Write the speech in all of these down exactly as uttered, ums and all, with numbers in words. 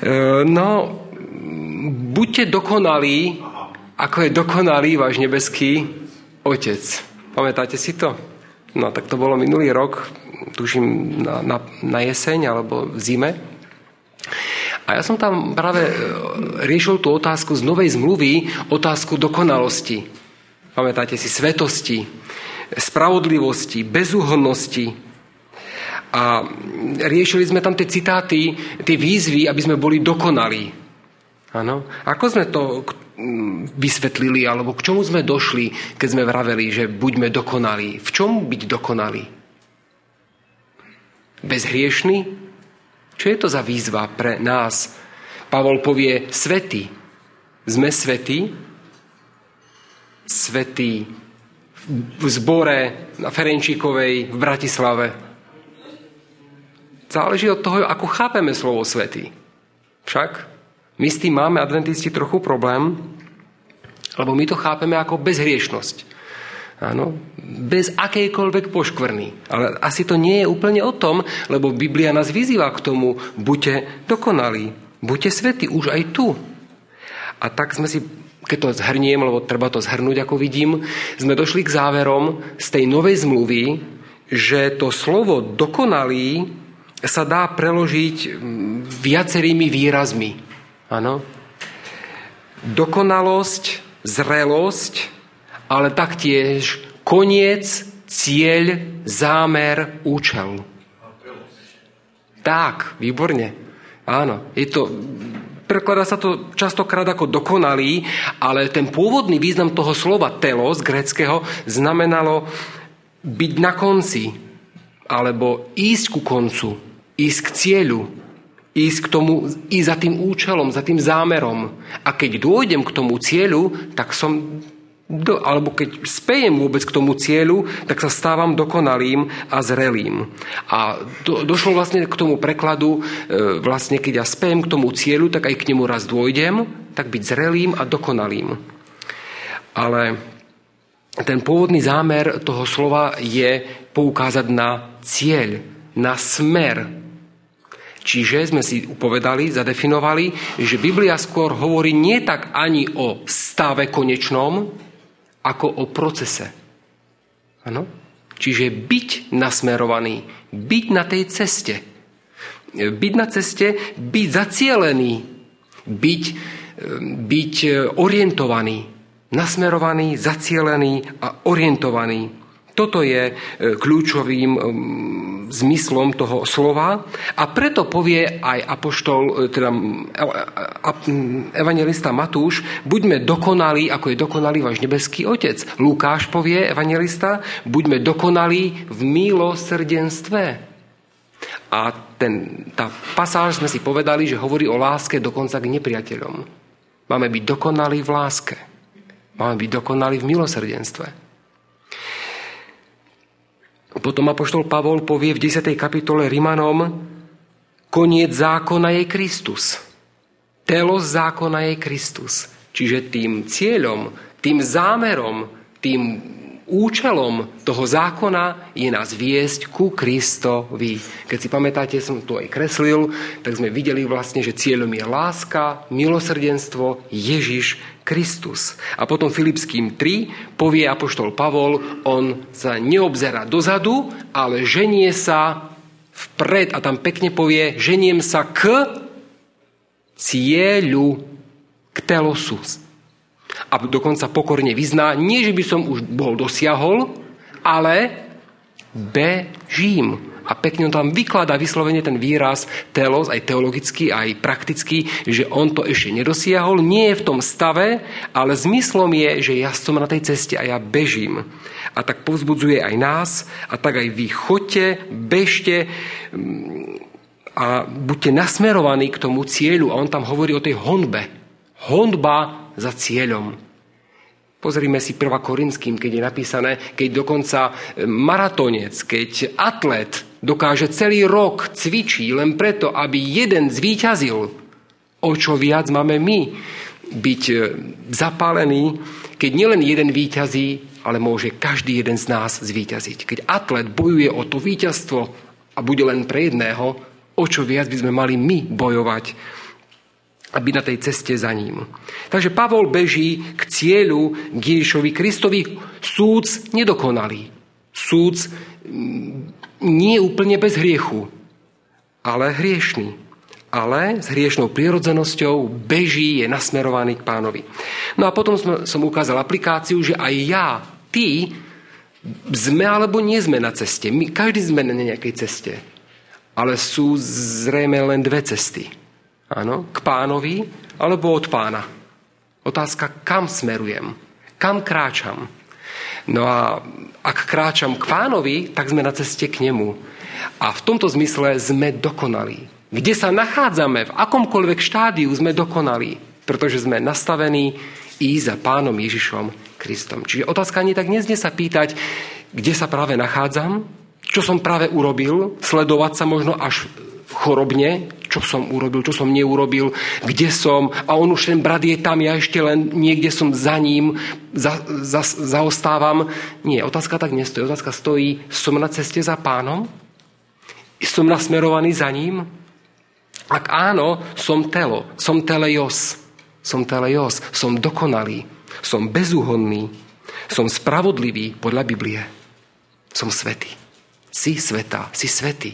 No, buďte dokonalí, ako je dokonalý váš nebeský Otec. Pamätáte si to? No, tak to bolo minulý rok, tuším na, na, na jeseň alebo v zime. A ja som tam práve riešil tú otázku z Novej zmluvy, otázku dokonalosti. Pamätáte si, svetosti, spravodlivosti, bezúhonnosti. A riešili sme tam tie citáty, tie výzvy, aby sme boli dokonalí. Áno. Ako sme to vysvetlili, alebo k čomu sme došli, keď sme vraveli, že buďme dokonalí? V čom byť dokonalí? Bezhriešný? Čo je to za výzva pre nás? Pavol povie svätí. Sme svätí? Svätí v zbore na Ferenčíkovej v Bratislave. Záleží od toho, ako chápeme slovo svätý. Však my s tým máme, adventisti, trochu problém, lebo my to chápeme ako bezhriešnosť. Áno, bez akejkoľvek poškvrny. Ale asi to nie je úplne o tom, lebo Biblia nás vyzýva k tomu, buďte dokonalí, buďte svätí už aj tu. A tak sme si, keď to zhrniem, lebo treba to zhrnúť, ako vidím, sme došli k záverom z tej novej zmluvy, že to slovo dokonalý sa dá preložiť viacerými výrazmi. Áno. Dokonalosť, zrelosť, ale taktiež koniec, cieľ, zámer, účel. Tak, výborne. Áno, je to, prekladá sa to častokrát ako dokonalý, ale ten pôvodný význam toho slova telos, gréckeho, znamenalo byť na konci, alebo ísť ku koncu, ísť k cieľu, ísť k tomu, ísť za tým účelom, za tým zámerom. A keď dôjdem k tomu cieľu, tak som, do, alebo keď spejem vôbec k tomu cieľu, tak sa stávam dokonalým a zrelým. A do, došlo vlastne k tomu prekladu, e, vlastne keď ja spejem k tomu cieľu, tak aj k nemu raz dôjdem, tak byť zrelým a dokonalým. Ale ten pôvodný zámer toho slova je poukázať na cieľ, na smer. Čiže sme si upovedali, zadefinovali, že Biblia skôr hovorí nie tak ani o stave konečnom, ako o procese. Áno? Čiže byť nasmerovaný, byť na tej ceste. Byť na ceste, byť zacielený, byť, byť orientovaný, nasmerovaný, zacielený a orientovaný. Toto je kľúčovým zmyslom toho slova a preto povie aj apoštol, teda evanjelista Matúš, buďme dokonalí, ako je dokonalý váš nebeský Otec. Lukáš povie, evanjelista, buďme dokonalí v milosrdenstve. A ten, tá pasáž sme si povedali, že hovorí o láske dokonca k nepriateľom. Máme byť dokonalí v láske. Máme byť dokonalí v milosrdenstve. Potom apoštol Pavol povie v desiatej kapitole Rimanom, koniec zákona je Kristus. Telos zákona je Kristus. Čiže tým cieľom, tým zámerom, tým účelom toho zákona je nás viesť ku Kristovi. Keď si pamätáte, som to aj kreslil, tak sme videli vlastne, že cieľom je láska, milosrdenstvo, Ježiš Kristus. A potom Filipským tri povie apoštol Pavol, on sa neobzerá dozadu, ale ženie sa vpred. A tam pekne povie, ženiem sa k cieľu, k telosu. A dokonca pokorne vyzná, nie že by som už bol dosiahol, ale bežím. A pekne on tam vykladá vyslovene ten výraz telos, aj teologicky, aj prakticky, že on to ešte nedosiahol, nie je v tom stave, ale zmyslom je, že ja som na tej ceste a ja bežím. A tak povzbudzuje aj nás, a tak aj vy choďte, bežte a buďte nasmerovaní k tomu cieľu. A on tam hovorí o tej honbe. Honba za cieľom. Pozrime si prvá Korinským, keď je napísané, keď dokonca maratónec, keď atlet dokáže celý rok cvičí len preto, aby jeden zvíťazil. O čo viac máme my byť zapálení, keď nielen jeden víťazí, ale môže každý jeden z nás zvíťaziť. Keď atlet bojuje o to víťazstvo a bude len pre jedného, o čo viac by sme mali my bojovať a byť na tej ceste za ním. Takže Pavol beží k cieľu, k Ježišovi Kristovi, súd nedokonalý. Súd nie úplne bez hriechu, ale hriešný. Ale s hriešnou prírodzenosťou beží, je nasmerovaný k Pánovi. No a potom som, som ukázal aplikáciu, že aj ja, ty, sme alebo nie sme na ceste. My, každý sme na nejakej ceste. Ale sú zrejme len dve cesty. Áno, k Pánovi alebo od Pána. Otázka, kam smerujem? Kam kráčam? No a ak kráčam k Pánovi, tak sme na ceste k nemu. A v tomto zmysle sme dokonalí. Kde sa nachádzame, v akomkoľvek štádiu sme dokonalí, pretože sme nastavení ísť za Pánom Ježišom Kristom. Čiže otázka nie tak neznie sa pýtať, kde sa práve nachádzam, čo som práve urobil, sledovať sa možno až chorobne, čo som urobil, čo som neurobil, kde som, a on už ten brat je tam, ja ešte len niekde som za ním, za, za, zaostávam. Nie, otázka tak nestojí. Otázka stojí, som na ceste za Pánom? Som nasmerovaný za ním? Ak áno, som telo, som teleios, som teleios, som dokonalý, som bezúhonný, som spravodlivý podľa Biblie. Som svätý. Si svätá, si svätý.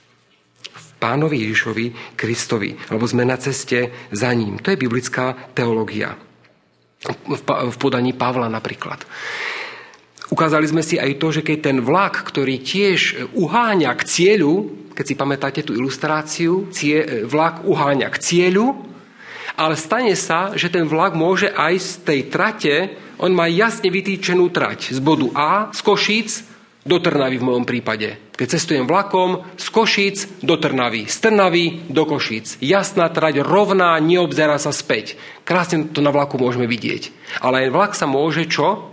Pánovi Ježišovi Kristovi, lebo sme na ceste za ním. To je biblická teológia. V podaní Pavla napríklad. Ukázali sme si aj to, že keď ten vlak, ktorý tiež uháňa k cieľu, keď si pamätáte tú ilustráciu, cie, vlak uháňa k cieľu, ale stane sa, že ten vlak môže aj z tej trate, on má jasne vytýčenú trať z bodu A, z Košíc, do Trnavy v mojom prípade. Keď cestujem vlakom z Košíc do Trnavy, z Trnavy do Košíc. Jasná trať, rovná, neobzerá sa späť. Krásne to na vlaku môžeme vidieť. Ale aj vlak sa môže čo?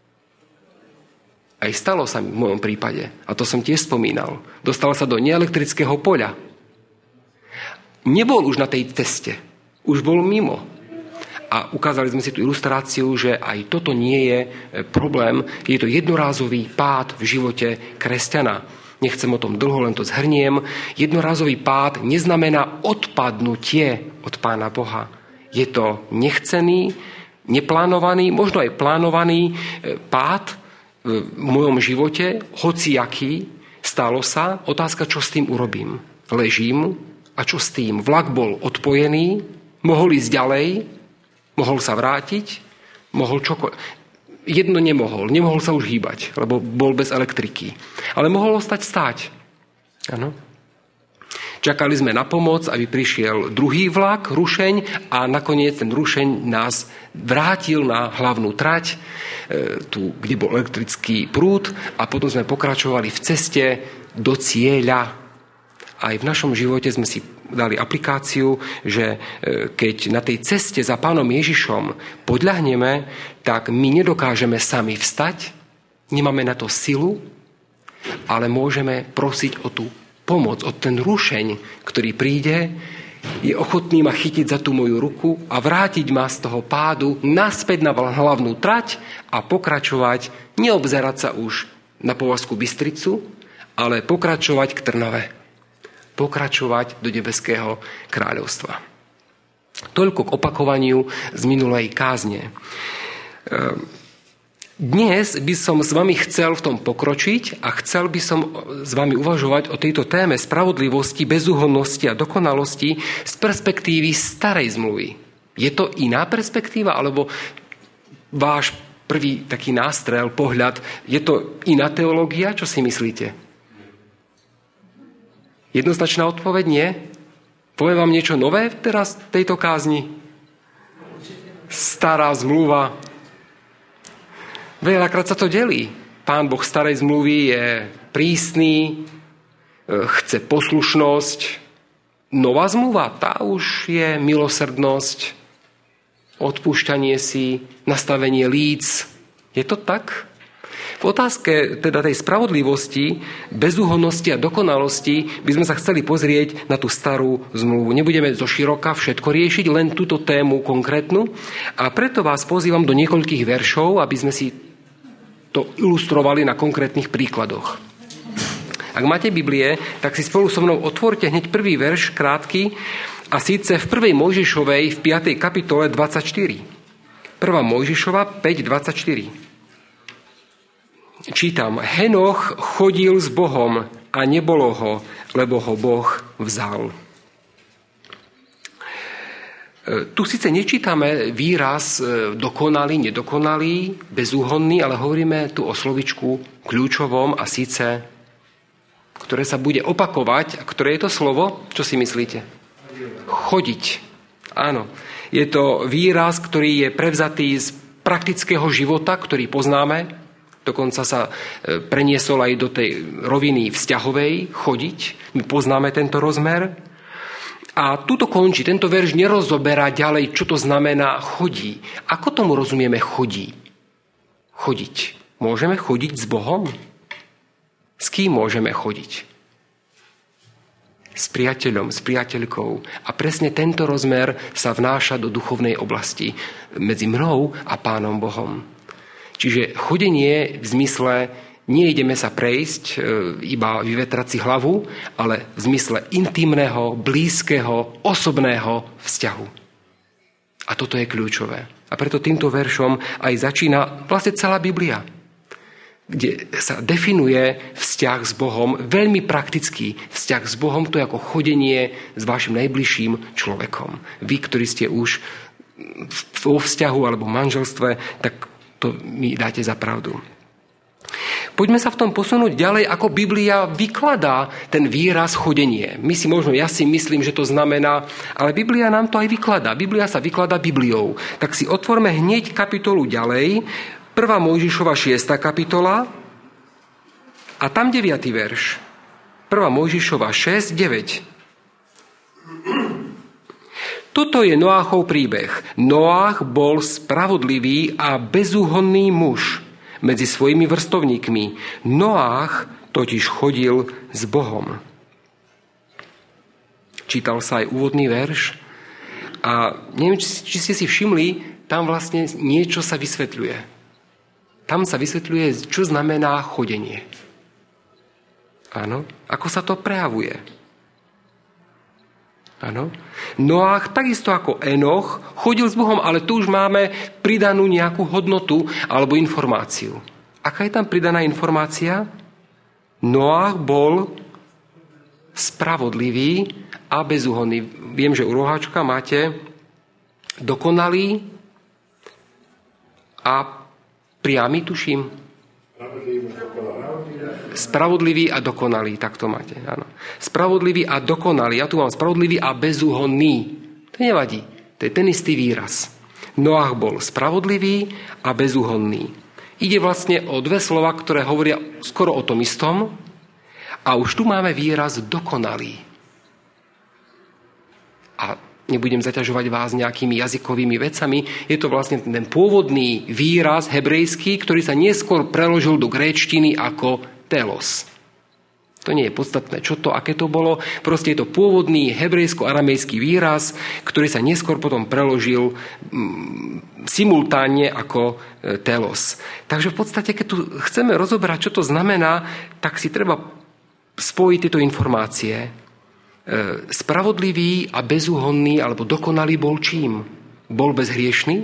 Aj stalo sa mi v mojom prípade. A to som tiež spomínal. Dostal sa do neelektrického poľa. Nebol už na tej ceste. Už bol mimo. A ukázali sme si tú ilustráciu, že aj toto nie je problém. Je to jednorázový pád v živote kresťana. Nechcem o tom dlho, len to zhrniem. Jednorázový pád neznamená odpadnutie od Pána Boha. Je to nechcený, neplánovaný, možno aj plánovaný pád v mojom živote, hociaký, stalo sa. Otázka, čo s tým urobím. Ležím a čo s tým? Vlak bol odpojený, mohol ísť ďalej, mohol sa vrátiť, mohol čokoľvek. Jedno nemohol. Nemohol sa už hýbať, lebo bol bez elektriky. Ale mohol ostať stáť. Áno. Čakali sme na pomoc, aby prišiel druhý vlak, rušeň, a nakoniec ten rušeň nás vrátil na hlavnú trať, tu, kde bol elektrický prúd, a potom sme pokračovali v ceste do cieľa. Aj v našom živote sme si dali aplikáciu, že keď na tej ceste za Pánom Ježišom podľahneme, tak my nedokážeme sami vstať, nemáme na to silu, ale môžeme prosiť o tú pomoc, o ten rušeň, ktorý príde, je ochotný ma chytiť za tú moju ruku a vrátiť ma z toho pádu naspäť na hlavnú trať a pokračovať, neobzerať sa už na Považskú Bystricu, ale pokračovať k Trnave. Pokračovať do nebeského kráľovstva. Toľko k opakovaniu z minulej kázne. Dnes by som s vami chcel v tom pokročiť a chcel by som s vami uvažovať o tejto téme spravodlivosti, bezúhonnosti a dokonalosti z perspektívy starej zmluvy. Je to iná perspektíva, alebo váš prvý taký nástrel, pohľad, je to iná teológia? Čo si myslíte? Jednoznačná odpoveď nie? Poviem vám niečo nové teraz v tejto kázni? Stará zmluva. Veľakrát sa to delí. Pán Boh starej zmluvy je prísny, chce poslušnosť. Nová zmluva, tá už je milosrdnosť, odpúšťanie si, nastavenie líc. Je to tak? V otázke teda tej spravodlivosti, bezúhonnosti a dokonalosti by sme sa chceli pozrieť na tú starú zmluvu. Nebudeme zoširoka všetko riešiť, len túto tému konkrétnu. A preto vás pozývam do niekoľkých veršov, aby sme si to ilustrovali na konkrétnych príkladoch. Ak máte Biblie, tak si spolu so mnou otvorte hneď prvý verš, krátky, A síce v prvej Mojžišovej v piatej kapitole dvadsaťštyri. prvá Mojžišova päť dvadsaťštyri. Čítam. Henoch chodil s Bohom a nebolo ho, lebo ho Boh vzal. Tu síce nečítame výraz dokonalý, nedokonalý, bezúhonný, ale hovoríme tu o slovičku kľúčovom a síce, ktoré sa bude opakovať. A ktoré je to slovo? Čo si myslíte? Chodiť. Áno. Je to výraz, ktorý je prevzatý z praktického života, ktorý poznáme. Dokonca sa preniesol aj do tej roviny vzťahovej, chodiť. My poznáme tento rozmer. A tuto končí. Tento verš nerozoberá ďalej, čo to znamená chodí. Ako tomu rozumieme chodí? Chodiť. Môžeme chodiť s Bohom? S kým môžeme chodiť? S priateľom, s priateľkou. A presne tento rozmer sa vnáša do duchovnej oblasti medzi mnou a Pánom Bohom. Čiže chodenie v zmysle nie ideme sa prejsť, iba vyvetrať si hlavu, ale v zmysle intimného, blízkeho, osobného vzťahu. A toto je kľúčové. A preto týmto veršom aj začína vlastne celá Biblia, kde sa definuje vzťah s Bohom, veľmi praktický vzťah s Bohom, to je ako chodenie s vašim najbližším človekom. Vy, ktorí ste už vo vzťahu alebo manželstve, tak to mi dáte za pravdu. Poďme sa v tom posunúť ďalej, ako Biblia vykladá ten výraz chodenie. My si možno, ja si myslím, že to znamená, ale Biblia nám to aj vykladá. Biblia sa vykladá Bibliou. Tak si otvorme hneď kapitolu ďalej. prvá Mojžišova šiesta kapitola a tam deviaty verš. prvá Mojžišova šesť deväť. Toto je Noáchov príbeh. Noách bol spravodlivý a bezúhonný muž medzi svojimi vrstovníkmi. Noách totiž chodil s Bohom. Čítal sa aj úvodný verš a neviem, či ste si všimli, tam vlastne niečo sa vysvetľuje. Tam sa vysvetľuje, čo znamená chodenie. Áno, ako sa to prejavuje. Áno. Noách, takisto ako Enoch, chodil s Bohom, ale tu už máme pridanú nejakú hodnotu alebo informáciu. Aká je tam pridaná informácia? Noách bol spravodlivý a bezúhonný. Viem, že u roháčka máte dokonalý a priamy, tuším. Spravodlivý a dokonalý, tak to máte. Áno. Spravodlivý a dokonalý. Ja tu mám spravodlivý a bezúhonný. To nevadí. To je ten istý výraz. Noách bol spravodlivý a bezúhonný. Ide vlastne o dve slova, ktoré hovoria skoro o tom istom. A už tu máme výraz dokonalý. A nebudem zaťažovať vás nejakými jazykovými vecami. Je to vlastne ten pôvodný výraz hebrejský, ktorý sa neskôr preložil do gréčtiny ako telos. To nie je podstatné, čo to, aké to bolo. Proste je to pôvodný hebrejsko-aramejský výraz, ktorý sa neskôr potom preložil mm, simultánne ako e, telos. Takže v podstate, keď tu chceme rozoberať, čo to znamená, tak si treba spojiť tieto informácie. E, spravodlivý a bezúhonný alebo dokonalý bol čím? Bol bezhriešný?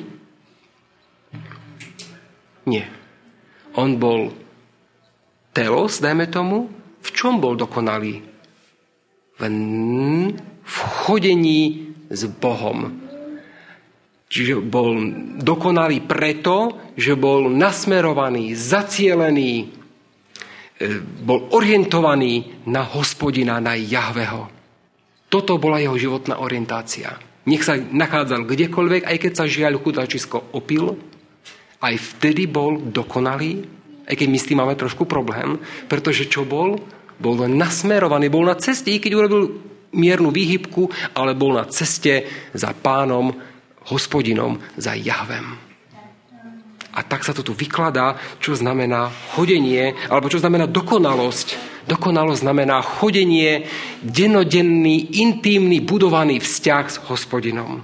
Nie. On bol telos, dajme tomu. V čom bol dokonalý? V, v chodení s Bohom. Čiže bol dokonalý preto, že bol nasmerovaný, zacielený, bol orientovaný na Hospodina, na Jahveho. Toto bola jeho životná orientácia. Nech sa nachádzal kdekoľvek, aj keď sa žiaľ chudáčisko opil, aj vtedy bol dokonalý, aj keď my s tým máme trošku problém, pretože čo bol? Bol nasmerovaný, bol na ceste, i keď urobil miernu výhybku, ale bol na ceste za Pánom, Hospodinom, za Jahvem. A tak sa to tu vykladá, čo znamená chodenie, alebo čo znamená dokonalosť. Dokonalosť znamená chodenie, dennodenný, intímny, budovaný vzťah s Hospodinom.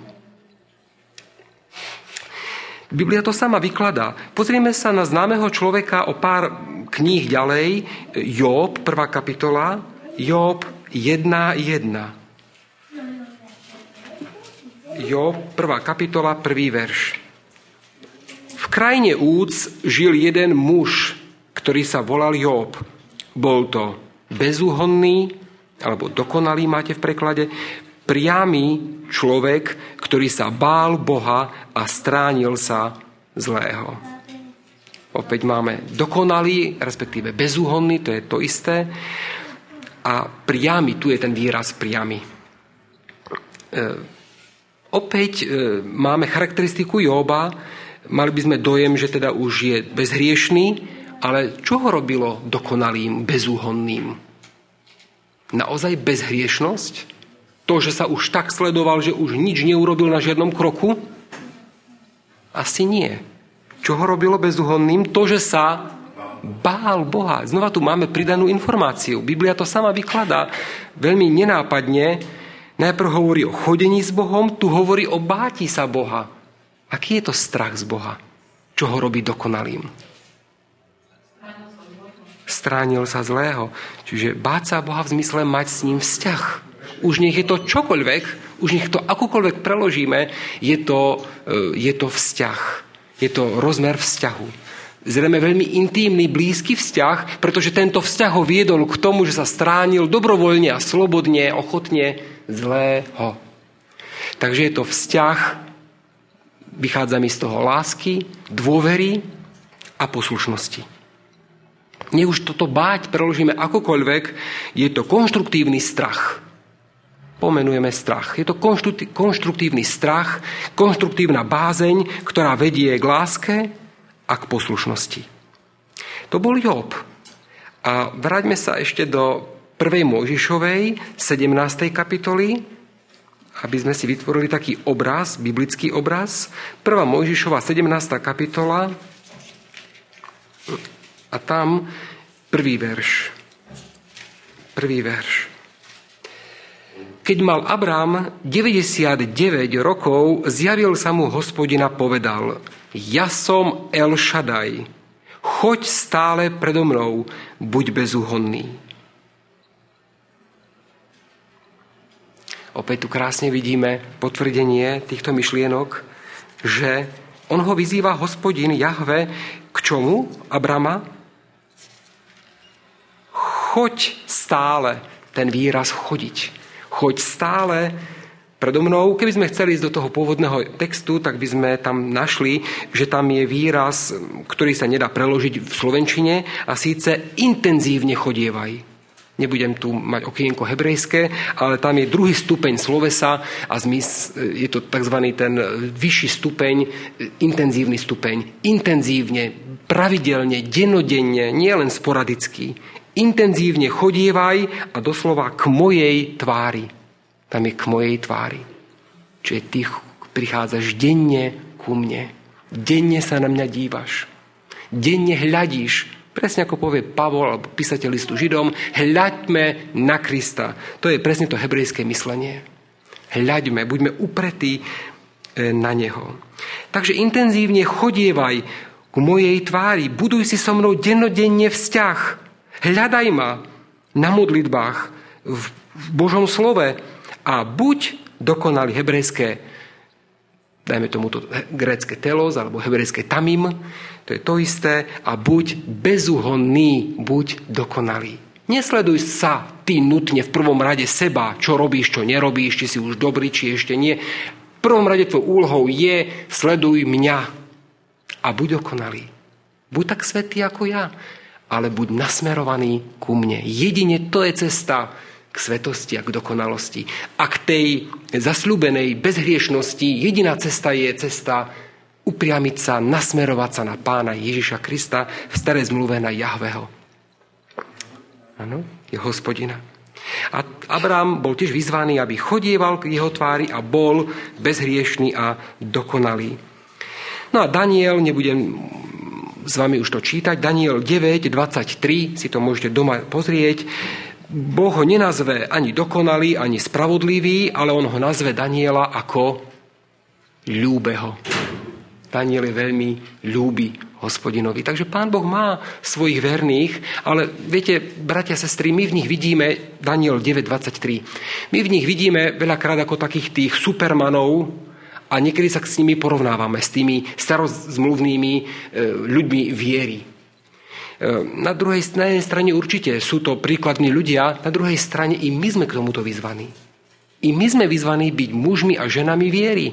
Biblia to sama vykladá. Pozrieme sa na známeho človeka o pár kníh ďalej. Job, prvá kapitola. Job jedna jedna. Job, prvá kapitola, prvý verš. V krajine Úc žil jeden muž, ktorý sa volal Job. Bol to bezúhonný, alebo dokonalý máte v preklade, priamy človek, ktorý sa bál Boha a stránil sa zlého. Opäť máme dokonalý, respektíve bezúhonný, to je to isté. A priamy, tu je ten výraz priamy. E, opäť e, máme charakteristiku Joba, mali by sme dojem, že teda už je bezhriešný, ale čo ho robilo dokonalým, bezúhonným? Naozaj bezhriešnosť? To, že sa už tak sledoval, že už nič neurobil na žiadnom kroku? Asi nie. Čo ho robilo bezúhonným? To, že sa bál Boha. Znova tu máme pridanú informáciu. Biblia to sama vykladá veľmi nenápadne. Najprv hovorí o chodení s Bohom, tu hovorí o báti sa Boha. Aký je to strach z Boha? Čo ho robí dokonalým? Stránil sa zlého. Čiže báť sa Boha v zmysle mať s ním vzťah. Už nech je to čokoľvek, už nech to akokoľvek preložíme, je to, je to vzťah. Je to rozmer vzťahu. Zrejme veľmi intímny, blízky vzťah, pretože tento vzťah ho viedol k tomu, že sa stránil dobrovoľne a slobodne, ochotne zlého. Takže je to vzťah, vychádza mi z toho lásky, dôvery a poslušnosti. Nech už toto báť preložíme akokoľvek, je to konštruktívny strach. Pomenujeme strach. Je to konštruktívny strach, konštruktívna bázeň, ktorá vedie k láske a k poslušnosti. To bol Job. A vráťme sa ešte do prvej Mojžišovej, sedemnástej kapitoly, aby sme si vytvorili taký obraz, biblický obraz. Prvá Mojžišova, sedemnásta kapitola, a tam prvý verš. Prvý verš. Keď mal Abram deväťdesiatdeväť rokov, zjavil sa mu Hospodin a povedal: Ja som El Shaddai, choď stále predo mnou, buď bezúhonný. Opäť tu krásne vidíme potvrdenie týchto myšlienok, že on ho vyzýva Hospodin Jahve k čomu? Abrama? Choď stále, ten výraz chodiť. Choď stále predo mnou. Keby sme chceli ísť do toho pôvodného textu, tak by sme tam našli, že tam je výraz, ktorý sa nedá preložiť v slovenčine, a síce intenzívne chodievaj. Nebudem tu mať okienko hebrejské, ale tam je druhý stupeň slovesa a zmys, je to tzv. Ten vyšší stupeň, intenzívny stupeň. Intenzívne, pravidelne, dennodenne, nie len sporadicky. Intenzívne chodievaj a doslova k mojej tvári. Tam je k mojej tvári. Čiže ty prichádzaš denne ku mne. Denne sa na mňa dívaš. Denne hľadíš. Presne ako povie Pavol, alebo písateľ listu Židom, hľaďme na Krista. To je presne to hebrejské myslenie. Hľaďme, buďme upretí na Neho. Takže intenzívne chodievaj ku mojej tvári. Buduj si so mnou dennodenne vzťah. Hľadaj ma na modlitbách, v Božom slove a buď dokonalý, hebrejské, dajme tomu to grécke telos alebo hebrejské tamim, to je to isté, a buď bezúhonný, buď dokonalý. Nesleduj sa ty nutne v prvom rade seba, čo robíš, čo nerobíš, či si už dobrý, či ešte nie. V prvom rade tvojou úlohou je sleduj mňa a buď dokonalý. Buď tak svätý ako ja, ale buď nasmerovaný ku mne. Jedine to je cesta k svetosti a k dokonalosti. A k tej zasľúbenej bezhriešnosti jediná cesta je cesta upriamiť sa, nasmerovať sa na Pána Ježiša Krista, v starej zmluve na Jahveho. Áno, je Hospodina. A Abrám bol tiež vyzvaný, aby chodieval k jeho tvári a bol bezhriešný a dokonalý. No a Daniel, nebudem s vami už to čítať, Daniel deväť dvadsaťtri, si to môžete doma pozrieť. Boh ho nenazve ani dokonalý, ani spravodlivý, ale on ho nazve Daniela ako ľúbeho. Daniel je veľmi ľúbi Hospodinovi. Takže Pán Boh má svojich verných, ale viete, bratia a sestry, my v nich vidíme, Daniel deväť dvadsaťtri, my v nich vidíme veľakrát ako takých tých supermanov, A niekedy sa s nimi porovnávame, s tými starozmluvnými e, ľuďmi viery. E, na druhej na jednej strane určite sú to príkladní ľudia, na druhej strane i my sme k tomuto vyzvaní. I my sme vyzvaní byť mužmi a ženami viery. E,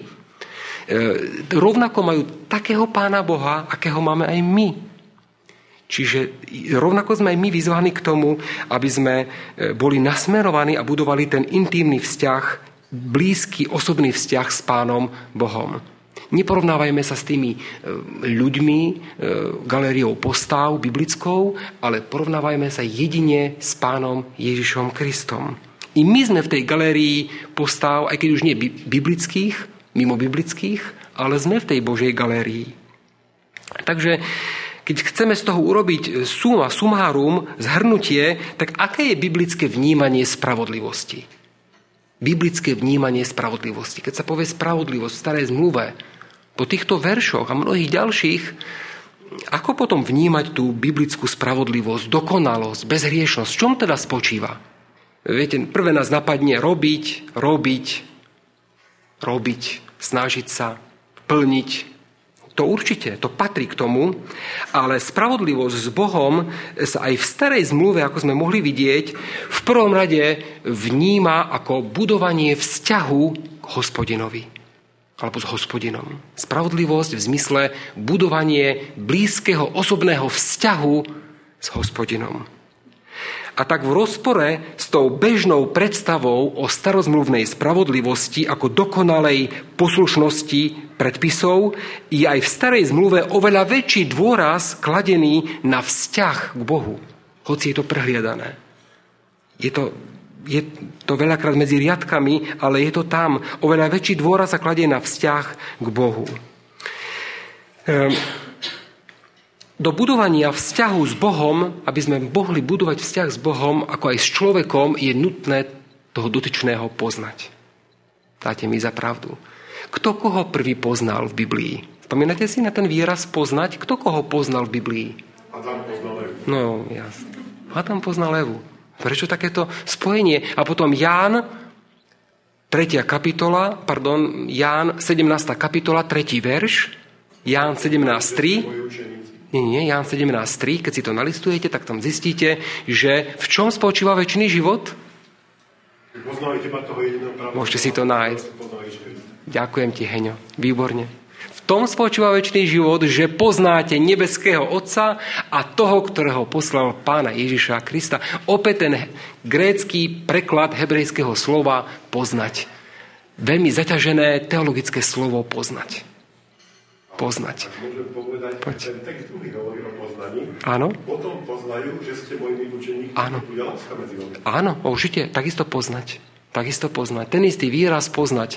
rovnako majú takého Pána Boha, akého máme aj my. Čiže rovnako sme aj my vyzvaní k tomu, aby sme boli nasmerovaní a budovali ten intímny vzťah, blízky, osobný vzťah s Pánom Bohom. Neporovnávajme sa s tými ľuďmi, galériou postav biblickou, ale porovnávajme sa jedine s Pánom Ježišom Kristom. I my sme v tej galérii postav, aj keď už nie biblických, mimo biblických, ale sme v tej Božej galérii. Takže keď chceme z toho urobiť suma sumárum, zhrnutie, tak aké je biblické vnímanie spravodlivosti? Biblické vnímanie spravodlivosti. Keď sa povie spravodlivosť v starej zmluve, po týchto veršoch a mnohých ďalších, ako potom vnímať tú biblickú spravodlivosť, dokonalosť, bezhriešnosť? V čom teda spočíva? Viete, prvé nás napadne robiť, robiť, robiť, snažiť sa, plniť. To určite, to patrí k tomu, ale spravodlivosť s Bohom sa aj v starej zmluve, ako sme mohli vidieť, v prvom rade vníma ako budovanie vzťahu k Hospodinovi alebo s Hospodinom. Spravodlivosť v zmysle budovanie blízkeho osobného vzťahu s Hospodinom. A tak v rozpore s tou bežnou predstavou o starozmluvnej spravodlivosti ako dokonalej poslušnosti predpisov je aj v starej zmluve oveľa väčší dôraz kladený na vzťah k Bohu, hoci je to prehliadané. Je to, je to veľakrát medzi riadkami, ale je to tam. Oveľa väčší dôraz sa kladie na vzťah k Bohu. Ehm, Do budovania vzťahu s Bohom, aby sme mohli budovať vzťah s Bohom, ako aj s človekom, je nutné toho dotyčného poznať. Dáte mi za pravdu. Kto koho prvý poznal v Biblii? Spomínate si na ten výraz poznať? Kto koho poznal v Biblii? Adam poznal Evu. No, jasne. Adam poznal Evu. Prečo takéto spojenie? A potom Ján, tretia kapitola, pardon, Ján, sedemnásta kapitola, tretí verš, Ján sedemnásť tri. Nie, nie, Ján sedemnásť tri, keď si to nalistujete, tak tam zistíte, že v čom spočíva večný život? Poznali teba toho jediného pravého. Môžete si to nájsť. Ďakujem ti, Heňo. Výborne. V tom spočíva večný život, že poznáte nebeského Otca a toho, ktorého poslal Pána Ježiša Krista. Opäť ten grécky preklad hebrejského slova poznať. Veľmi zaťažené teologické slovo poznať. Poznať. Môžem povedať, Poď. ten text druhý hovorí o poznaní. Áno. Potom poznajú, že ste mojimi učeníkmi. Áno. Bude láska medzi vami. Áno, určite, takisto poznať. Takisto poznať. Ten istý výraz poznať.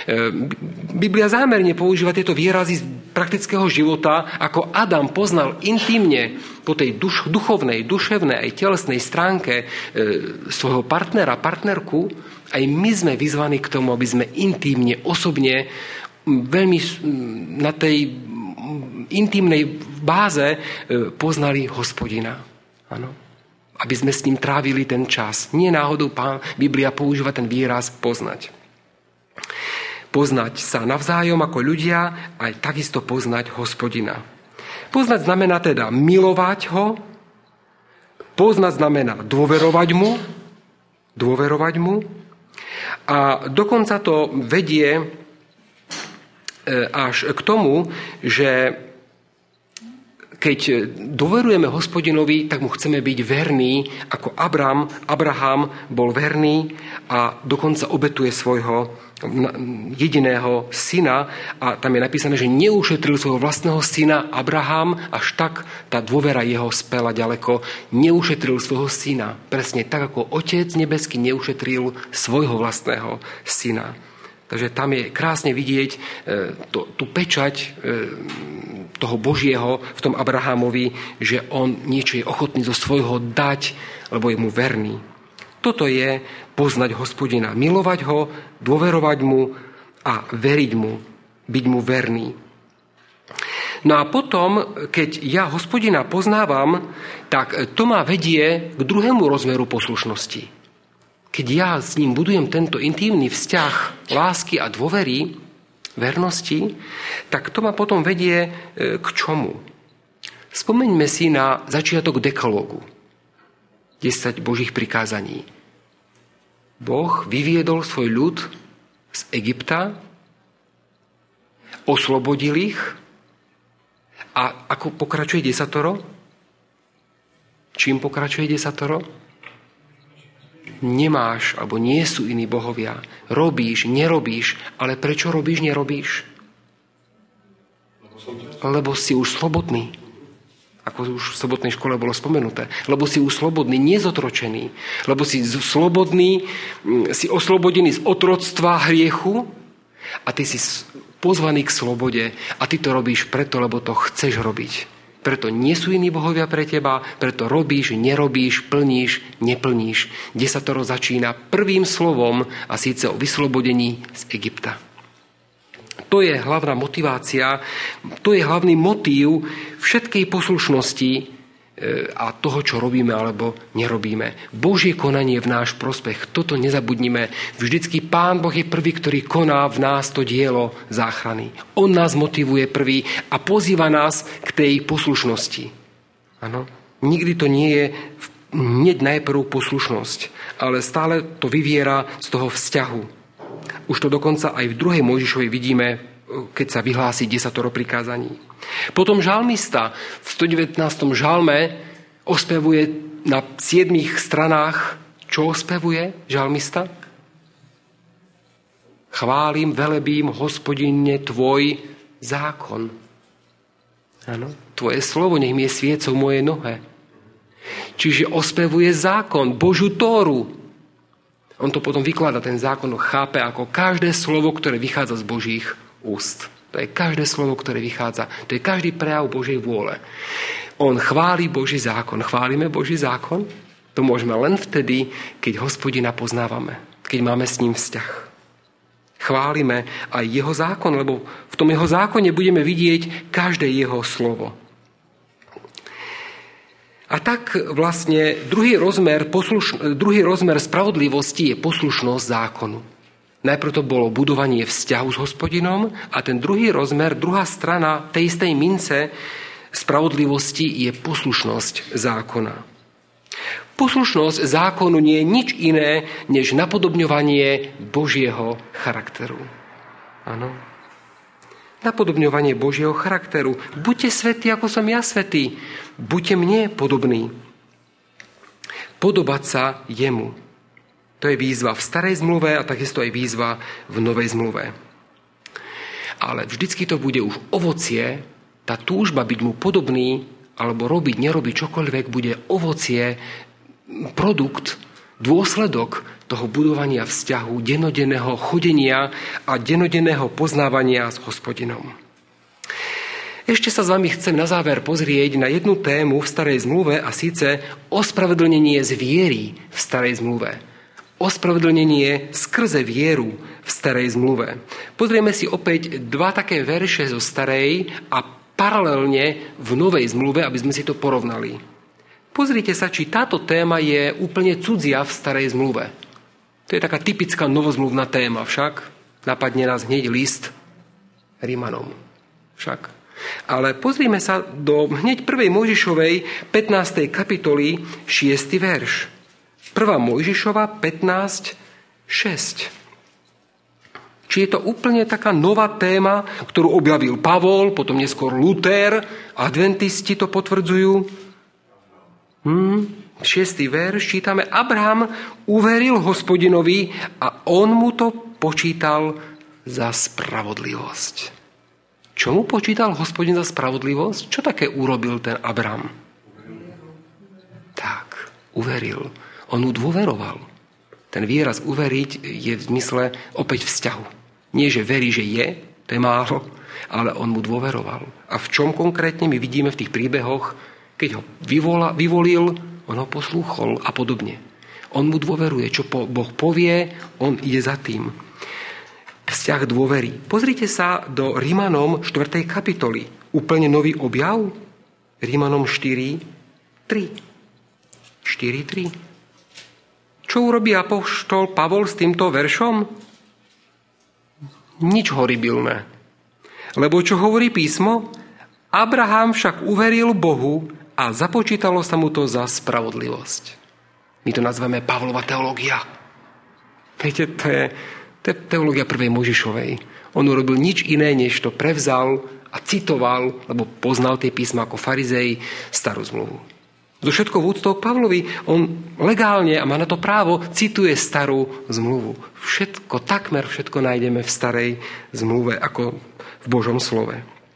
Biblia zámerne používa tieto výrazy z praktického života, ako Adam poznal intimne po tej duš, duchovnej, duševnej aj telesnej stránke e, svojho partnera, partnerku. Aj my sme vyzvaní k tomu, aby sme intimne, osobne veľmi na tej intimnej báze poznali Hospodina. Áno. Aby sme s ním trávili ten čas. Nie náhodou Pán Biblia používa ten výraz poznať. Poznať sa navzájom ako ľudia, aj takisto poznať Hospodina. Poznať znamená teda milovať ho, poznať znamená dôverovať mu, dôverovať mu a dokonca to vedie až k tomu, že keď dôverujeme Hospodinovi, tak mu chceme byť verní, ako Abraham, Abraham bol verný a dokonca obetuje svojho jediného syna a tam je napísané, že neušetril svojho vlastného syna Abraham, až tak tá dôvera jeho spela ďaleko. Neušetril svojho syna, presne tak, ako Otec nebeský neušetril svojho vlastného syna. Takže tam je krásne vidieť to, tú pečať toho Božieho v tom Abrahamovi, že on niečo je ochotný zo svojho dať, lebo je mu verný. Toto je poznať Hospodina, milovať ho, dôverovať mu a veriť mu, byť mu verný. No a potom, keď ja Hospodina poznávam, tak to ma vedie k druhému rozmeru poslušnosti. Keď ja s ním budujem tento intímny vzťah lásky a dôvery, vernosti, tak to ma potom vedie k čomu? Spomeňme si na začiatok dekalógu. desať Božích prikázaní. Boh vyviedol svoj ľud z Egypta, oslobodil ich a ako pokračuje desatoro? Čím pokračuje desatoro? Nemáš, alebo nie sú iní bohovia. Robíš, nerobíš, ale prečo robíš, nerobíš? Lebo si už slobodný. Ako už v sobotnej škole bolo spomenuté. Lebo si už slobodný, nezotročený. Lebo si slobodný, si oslobodený z otroctva hriechu a ty si pozvaný k slobode a ty to robíš preto, lebo to chceš robiť. Preto nie sú iní bohovia pre teba, preto robíš, nerobíš, plníš, neplníš. Desatoro začína prvým slovom a síce o vyslobodení z Egypta. To je hlavná motivácia, to je hlavný motív všetkej poslušnosti a toho, čo robíme alebo nerobíme. Božie konanie v náš prospech, toto nezabudnime. Vždycky Pán Boh je prvý, ktorý koná v nás to dielo záchrany. On nás motivuje prvý a pozýva nás k tej poslušnosti. Áno. Nikdy to nie je hneď najprv poslušnosť, ale stále to vyviera z toho vzťahu. Už to dokonca aj v druhej Mojžišovej vidíme, keď sa vyhlási desatoro prikázaní. Potom žalmista v stodevätnástom žalme ospevuje na siedmich stranách. Čo ospevuje žalmista? Chválim, velebím, Hospodine, tvoj zákon. Áno, tvoje slovo nech mi je sviecou moje nohe. Čiže ospevuje zákon, Božiu Tóru. On to potom vyklada, ten zákon chápe ako každé slovo, ktoré vychádza z Božích úst. To je každé slovo, ktoré vychádza. To je každý prejav Božej vôle. On chváli Boží zákon. Chválime Boží zákon? To môžeme len vtedy, keď Hospodina poznávame. Keď máme s ním vzťah. Chválime aj jeho zákon, lebo v tom jeho zákone budeme vidieť každé jeho slovo. A tak vlastne druhý rozmer, posluš- druhý rozmer spravodlivosti je poslušnosť zákonu. Najprv to bolo budovanie vzťahu s Hospodinom a ten druhý rozmer, druhá strana tej istej mince spravodlivosti je poslušnosť zákona. Poslušnosť zákonu nie je nič iné, než napodobňovanie Božieho charakteru. Áno. Napodobňovanie Božieho charakteru. Buďte svätí, ako som ja svätý. Buďte mne podobní. Podobať sa jemu. To je výzva v starej zmluve a takisto aj výzva v novej zmluve. Ale vždycky to bude už ovocie, tá túžba byť mu podobný, alebo robiť, nerobiť čokoľvek, bude ovocie, produkt, dôsledok toho budovania vzťahu, dennodenného chodenia a dennodenného poznávania s Hospodinom. Ešte sa s vami chcem na záver pozrieť na jednu tému v starej zmluve a síce ospravedlnenie z viery v starej zmluve. Ospravedlnenie skrze vieru v starej zmluve. Pozrieme si opäť dva také verše zo starej a paralelne v novej zmluve, aby sme si to porovnali. Pozrite sa, či táto téma je úplne cudzia v starej zmluve. To je taká typická novozmluvná téma, však napadne nás hneď list Rimanom. Však. Ale pozrime sa do hneď prvej Mojžišovej pätnástej kapitoly šiesty verš. prvá Mojžišova pätnásť šesť. Či je to úplne taká nová téma, ktorú objavil Pavol, potom neskôr Luther, adventisti to potvrdzujú. Hmm, šiestý verš čítame: Abraham uveril Hospodinovi a on mu to počítal za spravodlivosť. Čo mu počítal Hospodin za spravodlivosť? Čo také urobil ten Abraham? Tak, uveril. On mu dôveroval. Ten výraz uveriť je v zmysle opäť vzťahu. Nie, že verí, že je, to je málo, ale on mu dôveroval. A v čom konkrétne my vidíme v tých príbehoch, keď ho vyvolal, vyvolil, on ho poslúchol a podobne. On mu dôveruje, čo Boh povie, on ide za tým. Vzťah dôvery. Pozrite sa do Rimanom štvrtej kapitoly. Úplne nový objav. Rimanom štyri tri. štyri tri. Čo urobí apoštol Pavol s týmto veršom? Nič horibilné. Lebo čo hovorí písmo? Abraham však uveril Bohu a započítalo sa mu to za spravodlivosť. My to nazveme Pavlova teológia. Viete, to je, to je teológia prvej Mojžišovej. On urobil nič iné, než to prevzal a citoval, lebo poznal tie písma ako farizej, starú zmluvu. So všetkou úctou k Pavlovi, on legálne, a má na to právo, cituje starú zmluvu. Všetko, takmer všetko nájdeme v starej zmluve, ako v Božom slove.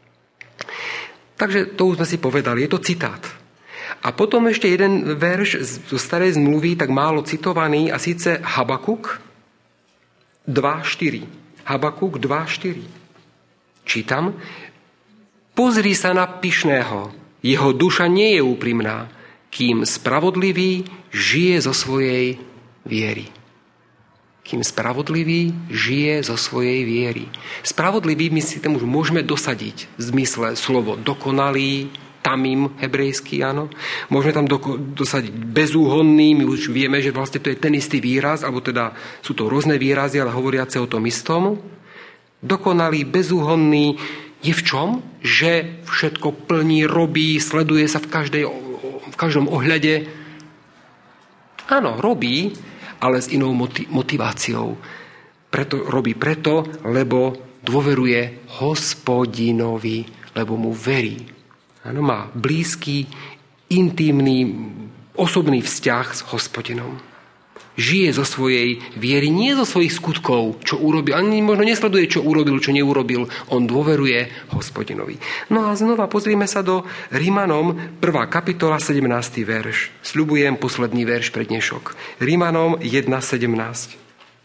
Takže to už sme si povedali, je to citát. A potom ešte jeden verš zo starej zmluvy, tak málo citovaný, a síce Habakuk dva štyri. Habakuk dva štyri. Čítam. Pozri sa na pyšného, jeho duša nie je úprimná, kým spravodlivý žije zo svojej viery. Kým spravodlivý žije zo svojej viery. Spravodlivý my si tam už môžeme dosadiť v zmysle slovo dokonalý, tamim hebrejský, áno. Môžeme tam do, dosadiť bezúhonný, my už vieme, že vlastne to je ten istý výraz, alebo teda sú to rôzne výrazy, ale hovoriace o tom istom. Dokonalý, bezúhonný je v čom? Že všetko plní, robí, sleduje sa v každej v každom ohľade. Áno, robí, ale s inou motiváciou. Preto, robí preto, lebo dôveruje Hospodinovi, lebo mu verí. Áno, má blízky, intímny, osobný vzťah s Hospodinom. Žije zo svojej viery, nie zo svojich skutkov, čo urobil. Ani možno nesleduje, čo urobil, čo neurobil. On dôveruje Hospodinovi. No a znova pozrime sa do Rímanom, prvá kapitola, sedemnásty verš. Sľubujem posledný verš pre dnešok. Rímanom jedna sedemnásť.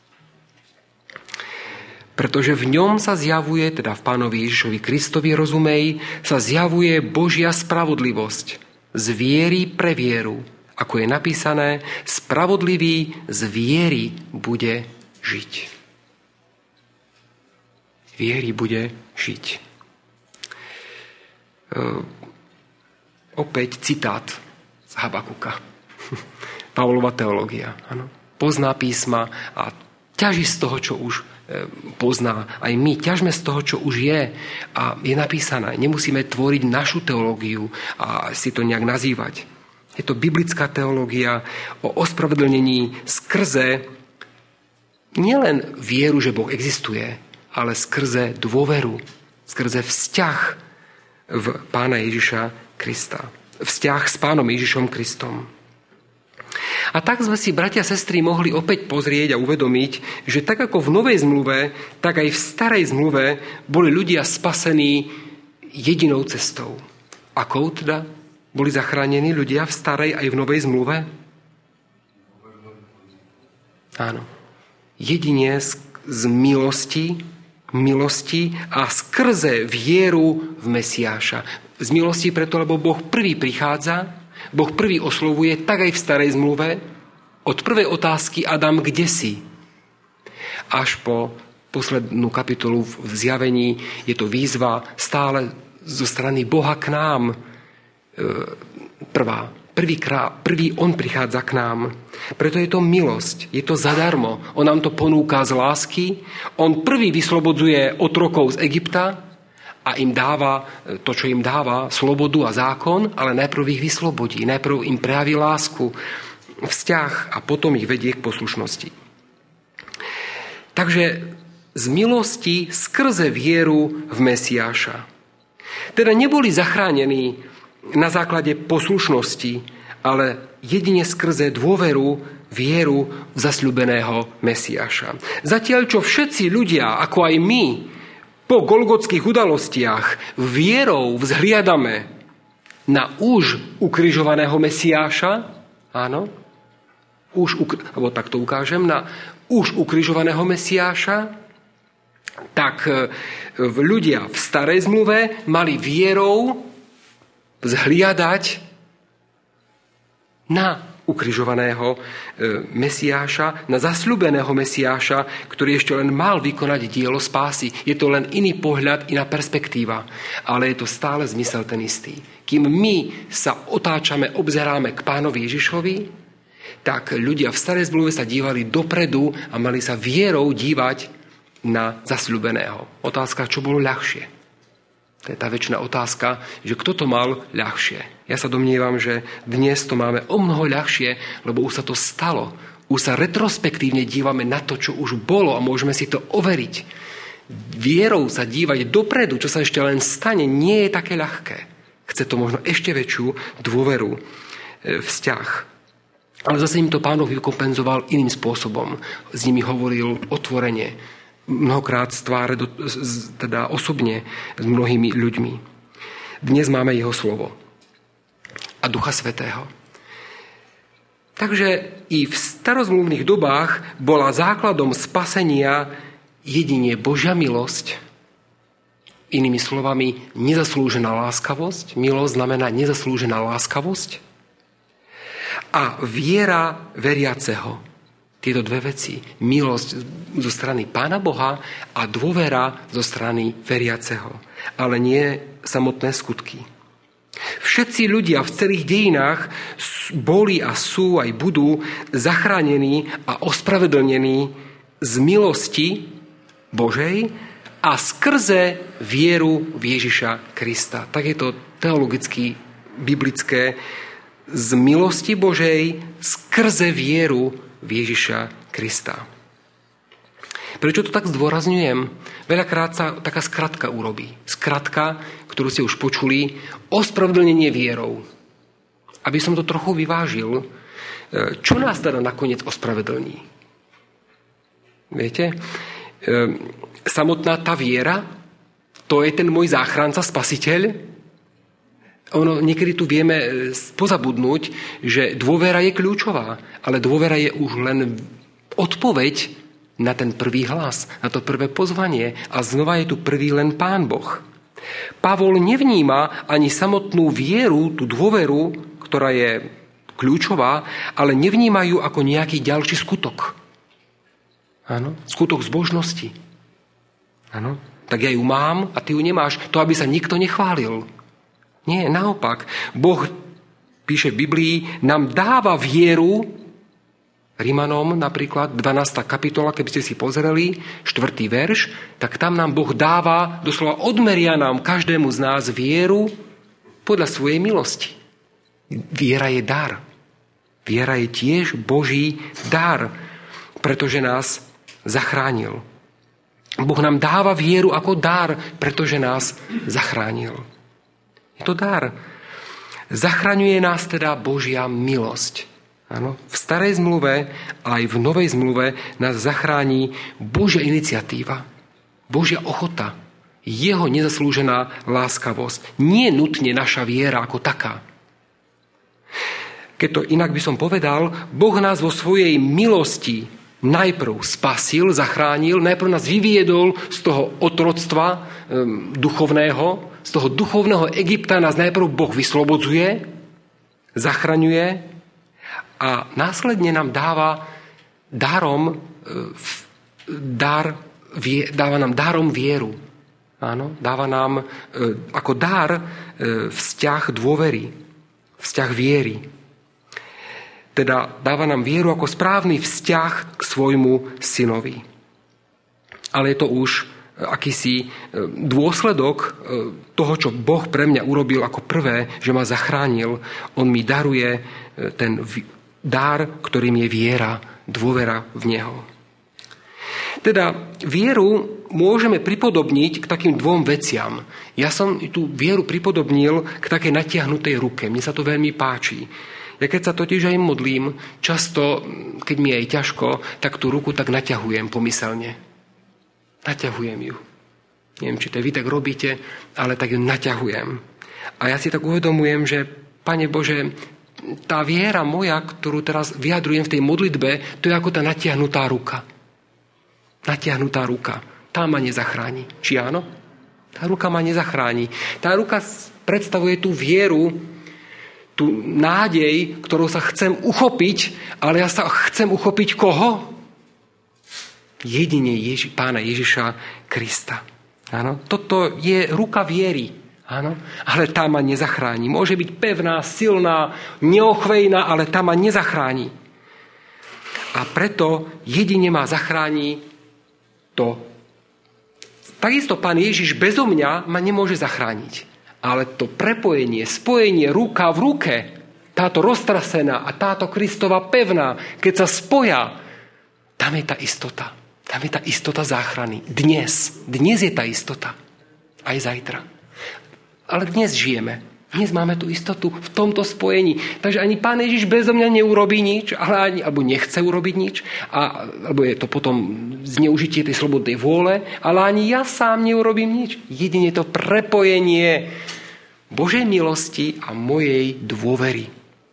Pretože v ňom sa zjavuje, teda v Pánovi Ježišovi Kristovi rozumej, sa zjavuje Božia spravodlivosť z viery pre vieru. Ako je napísané, spravodlivý z viery bude žiť. Viery bude žiť. E, opäť citát z Habakuka. Pavlova teológia. Ano. Pozná písma a ťaží z toho, čo už pozná. Aj my ťažme z toho, čo už je a je napísané. Nemusíme tvoriť našu teológiu a si to nejak nazývať. Je to biblická teológia o ospravedlnení skrze nielen vieru, že Boh existuje, ale skrze dôveru, skrze vzťah v Pána Ježiša Krista. Vzťah s Pánom Ježišom Kristom. A tak sme si, bratia a sestry, mohli opäť pozrieť a uvedomiť, že tak ako v Novej zmluve, tak aj v Starej zmluve boli ľudia spasení jedinou cestou. Akou teda boli zachránení ľudia v Starej aj v Novej zmluve? Áno. Jedine z, z milosti, milosti a skrze vieru v Mesiáša. Z milosti preto, lebo Boh prvý prichádza, Boh prvý oslovuje, tak aj v Starej zmluve, od prvej otázky Adam, kde si? Až po poslednú kapitolu v Zjavení je to výzva stále zo strany Boha k nám. Prvá. Prvý, krá, prvý on prichádza k nám. Preto je to milosť. Je to zadarmo. On nám to ponúka z lásky. On prvý vyslobodzuje otrokov z Egypta a im dáva to, čo im dáva, slobodu a zákon, ale najprv ich vyslobodí. Najprv im prejaví lásku, vzťah a potom ich vedie k poslušnosti. Takže z milosti skrze vieru v Mesiáša. Teda neboli zachránení na základe poslušnosti, ale jedine skrze dôveru, vieru v zasľúbeného Mesiáša. Zatiaľ, čo všetci ľudia, ako aj my, po golgotských udalostiach vierou vzhliadame na už ukrižovaného Mesiáša, áno, už, alebo tak to ukážem, na už ukrižovaného Mesiáša, tak ľudia v Starej zmluve mali vierou vzhliadať na ukrižovaného Mesiáša, na zasľúbeného Mesiáša, ktorý ešte len mal vykonať dielo spásy. Je to len iný pohľad, iná perspektíva, ale je to stále zmysel ten istý. Kým my sa otáčame, obzeráme k Pánovi Ježišovi, tak ľudia v Starej zmluve sa dívali dopredu a mali sa vierou dívať na zasľúbeného. Otázka, čo bolo ľahšie. To je tá večná otázka, že kto to mal ľahšie. Ja sa domnievam, že dnes to máme o mnoho ľahšie, lebo už sa to stalo. Už sa retrospektívne dívame na to, čo už bolo a môžeme si to overiť. Vierou sa dívať dopredu, čo sa ešte len stane, nie je také ľahké. Chce to možno ešte väčšiu dôveru, vzťah. Ale zase im to Pán Boh vykompenzoval iným spôsobom. S nimi hovoril otvorene, mnohokrát z tváre, teda osobne s mnohými ľuďmi. Dnes máme jeho slovo a Ducha Svätého. Takže i v starozmluvných dobách bola základom spasenia jedine Božia milosť, inými slovami nezaslúžená láskavosť. Milosť znamená nezaslúžená láskavosť a viera veriaceho. Tieto dve veci. Milosť zo strany Pána Boha a dôvera zo strany veriaceho. Ale nie samotné skutky. Všetci ľudia v celých dejinách boli a sú aj budú zachránení a ospravedlnení z milosti Božej a skrze vieru v Ježiša Krista. Tak je to teologicky, biblické, z milosti Božej skrze vieru v Ježiša Krista. Prečo to tak zdôrazňujem? Veľakrát sa taká skratka urobí. Skratka, ktorú ste už počuli, ospravedlnenie vierou. Aby som to trochu vyvážil, čo nás teda nakoniec ospravedlní? Viete? Samotná tá viera, to je ten môj záchranca, spasiteľ. Ono, niekedy tu vieme pozabudnúť, že dôvera je kľúčová, ale dôvera je už len odpoveď na ten prvý hlas, na to prvé pozvanie a znova je tu prvý len Pán Boh. Pavol nevníma ani samotnú vieru, tú dôveru, ktorá je kľúčová, ale nevníma ju ako nejaký ďalší skutok. Áno, skutok zbožnosti. Áno, tak ja ju mám a ty ju nemáš, to aby sa nikto nechválil. Nie, naopak. Boh, píše v Biblii, nám dáva vieru, Rimanom napríklad, dvanásta kapitola, keby ste si pozreli, štvrtý verš, tak tam nám Boh dáva, doslova odmeria nám každému z nás vieru podľa svojej milosti. Viera je dar. Viera je tiež Boží dar, pretože nás zachránil. Boh nám dáva vieru ako dar, pretože nás zachránil. Je to dar. Zachraňuje nás teda Božia milosť. Áno, v starej zmluve aj v novej zmluve nás zachráni Božia iniciatíva, Božia ochota, jeho nezaslúžená láskavosť. Nie nutne naša viera ako taká. Keď to inak by som povedal, Boh nás vo svojej milosti najprv spasil, zachránil, najprv nás vyviedol z toho otroctva um, duchovného, z toho duchovného Egypta nás najprv Boh vyslobodzuje, zachraňuje a následne nám dáva darom, dar, dáva nám darom vieru. Áno, dáva nám ako dar vzťah dôvery, vzťah viery. Teda dáva nám vieru ako správny vzťah k svojmu synovi. Ale je to už akýsi dôsledok toho, čo Boh pre mňa urobil ako prvé, že ma zachránil. On mi daruje ten dar, ktorým je viera, dôvera v Neho. Teda vieru môžeme pripodobniť k takým dvom veciam. Ja som tú vieru pripodobnil k takej natiahnutej ruke. Mne sa to veľmi páči. Ja keď sa totiž aj modlím, často, keď mi je ťažko, tak tú ruku tak naťahujem pomyselne. Naťahujem ju. Neviem, či to vy tak robíte, ale tak ju naťahujem. A ja si tak uvedomujem, že, Pane Bože, tá viera moja, ktorú teraz vyjadrujem v tej modlitbe, to je ako tá natiahnutá ruka. Natiahnutá ruka. Tá ma nezachráni. Či áno? Tá ruka ma nezachráni. Tá ruka predstavuje tú vieru, tú nádej, ktorou sa chcem uchopiť, ale ja sa chcem uchopiť koho? Jedine Ježi, Pána Ježiša Krista. Áno? Toto je ruka viery. Áno? Ale tá ma nezachráni. Môže byť pevná, silná, neochvejná, ale tá ma nezachráni. A preto jedine ma zachráni to Takisto Pán Ježiš bezo mňa ma nemôže zachrániť. Ale to prepojenie, spojenie ruka v ruke, táto roztrasená a táto Kristova pevná, keď sa spoja, tam je tá istota. Tam je tá istota záchrany. Dnes. Dnes je tá istota. Aj zajtra. Ale dnes žijeme. Dnes máme tú istotu v tomto spojení. Takže ani Pán Ježiš bezo mňa neurobí nič, ale ani, alebo nechce urobiť nič, a, alebo je to potom zneužitie tej slobodnej vôle, ale ani ja sám neurobím nič. Jedine to prepojenie Božej milosti a mojej dôvery.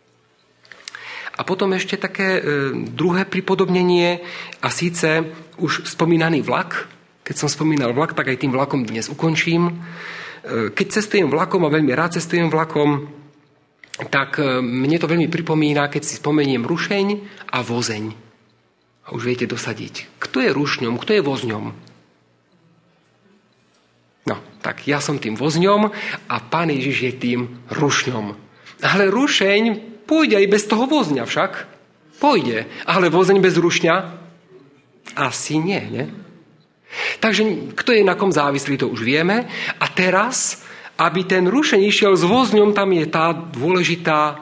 A potom ešte také e, druhé pripodobnenie, a síce už spomínaný vlak. Keď som spomínal vlak, tak aj tým vlakom dnes ukončím. Keď cestujem vlakom, a veľmi rád cestujem vlakom, tak mne to veľmi pripomína, keď si spomeniem rušeň a vozeň. A už viete dosadiť. Kto je rušňom, kto je vozňom? No, tak ja som tým vozňom a Pán Ježiš je tým rušňom. Ale rušeň pôjde aj bez toho vozňa však. Pôjde. Ale vozeň bez rušňa? Asi nie, ne? Takže kto je na kom závislý, to už vieme. A teraz, aby ten rušeň išiel s vozňom, tam je tá dôležitá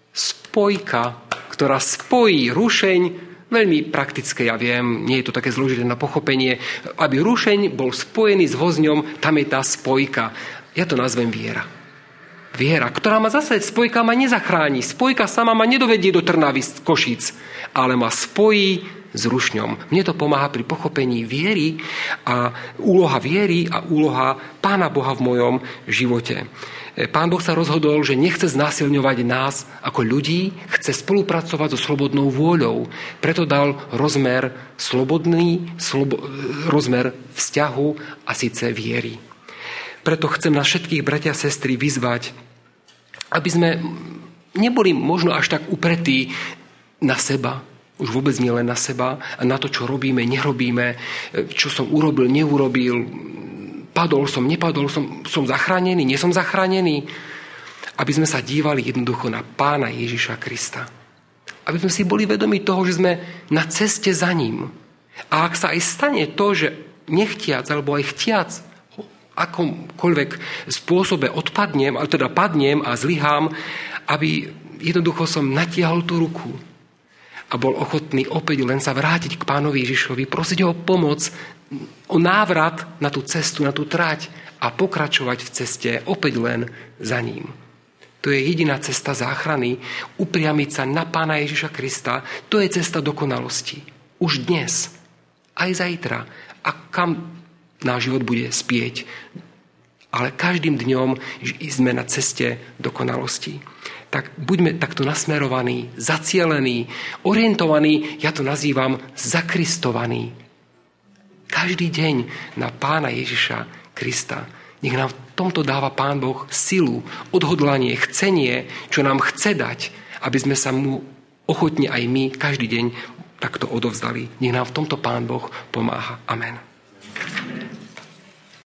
spojka, ktorá spojí rušeň, veľmi praktické, ja viem, nie je to také zložité na pochopenie, aby rušeň bol spojený s vozňom, tam je tá spojka. Ja to nazvem viera. Viera, ktorá ma zase, spojka ma nezachráni. Spojka sama ma nedovedie do Trnavy z Košíc, ale ma spojí s rušňom. Mne to pomáha pri pochopení viery a úloha viery a úloha Pána Boha v mojom živote. Pán Boh sa rozhodol, že nechce znásilňovať nás ako ľudí, chce spolupracovať so slobodnou vôľou. Preto dal rozmer slobodný, slobo, rozmer vzťahu, a síce viery. Preto chcem na všetkých bratia a sestry vyzvať, aby sme neboli možno až tak upretí na seba, už vôbec nie len na seba, a na to, čo robíme, nerobíme, čo som urobil, neurobil, padol som, nepadol som, som zachránený, nie som zachránený. Aby sme sa dívali jednoducho na Pána Ježiša Krista. Aby sme si boli vedomi toho, že sme na ceste za ním. A ak sa aj stane to, že nechtiac, alebo aj chtiac, akomkoľvek spôsobe odpadnem, ale teda padnem a zlyhám, aby jednoducho som natiahol tú ruku a bol ochotný opäť len sa vrátiť k Pánovi Ježišovi, prosiť ho o pomoc, o návrat na tú cestu, na tú trať a pokračovať v ceste opäť len za ním. To je jediná cesta záchrany, upriamiť sa na Pána Ježiša Krista. To je cesta dokonalosti. Už dnes, aj zajtra. A kam náš život bude spieť. Ale každým dňom sme na ceste dokonalosti. Tak buďme takto nasmerovaní, zacielení, orientovaní, ja to nazývam zakristovaní. Každý deň na Pána Ježiša Krista. Nech nám v tomto dáva Pán Boh silu, odhodlanie, chcenie, čo nám chce dať, aby sme sa mu ochotne aj my každý deň takto odovzdali. Nech nám v tomto Pán Boh pomáha. Amen.